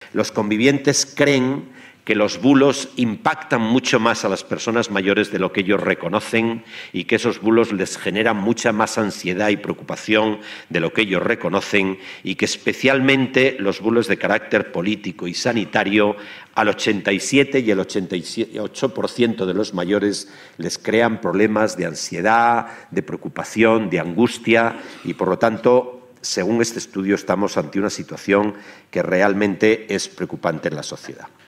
los convivientes creen que los bulos impactan mucho más a las personas mayores de lo que ellos reconocen y que esos bulos les generan mucha más ansiedad y preocupación de lo que ellos reconocen y que especialmente los bulos de carácter político y sanitario al 87 y el 88% de los mayores les crean problemas de ansiedad, de preocupación, de angustia y, por lo tanto, según este estudio, estamos ante una situación que realmente es preocupante en la sociedad.